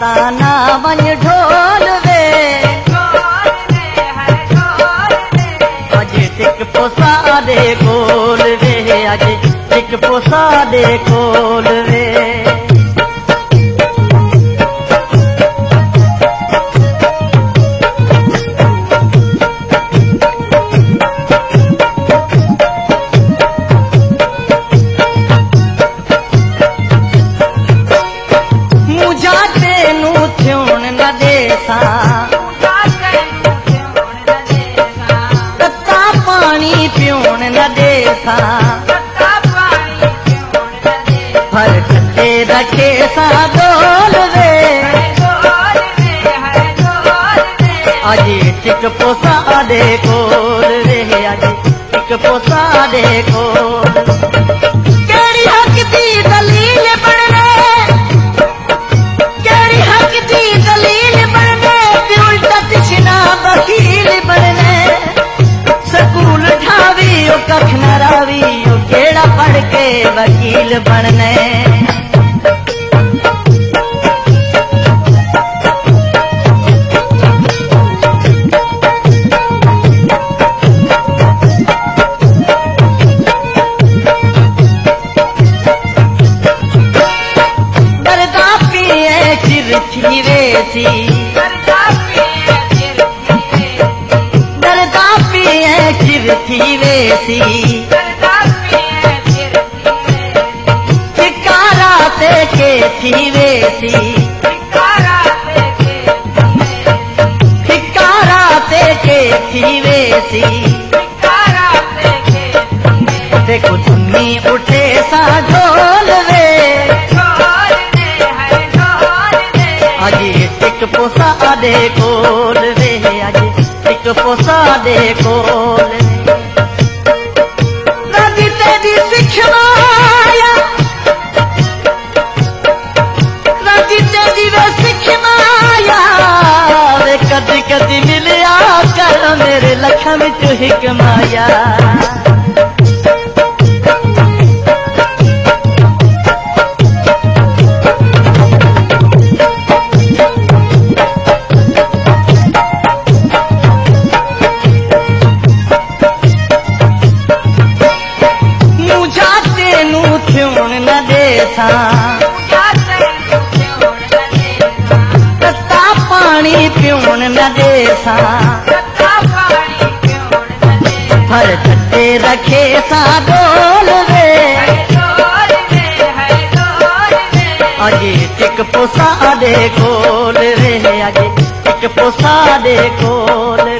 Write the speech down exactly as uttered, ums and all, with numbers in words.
ताना वन ढोल वे अज टिक पोसा दे कोल वे अज टिक पोसा दे कोल वे फर ठंडे रखे सा डोल वे अज टिक पोसा दे कोल वे अज टिक पोसा दे कोल केड़ी हक दी दलील बनने केड़ी हक दी दलील बनने ते उल्टा तिशना वकील बनने स्कूल ठावी ओ कख न रावी ओ केड़ा पढ़ के वकील बनने दरदा पिए चिर थी वेसी दरदा पिए चिर थी वेसी के थी वेसी ठिकारा ते के थी वेसी देखो तुम्ही उठे सा ढोल वे अज टिक पोसा दे कोल वे अज टिक पोसा दे कोल रजी तेरी सिखवा कदी कदी मिलिया कर मेरे लखन विच हिक माया मुझा तेनू थियण न देसा पानी पियोन न देसा फर ठंडे रखे सा डोल वे अज टिक पोसा दे कोल वे अज टिक पोसा दे कोल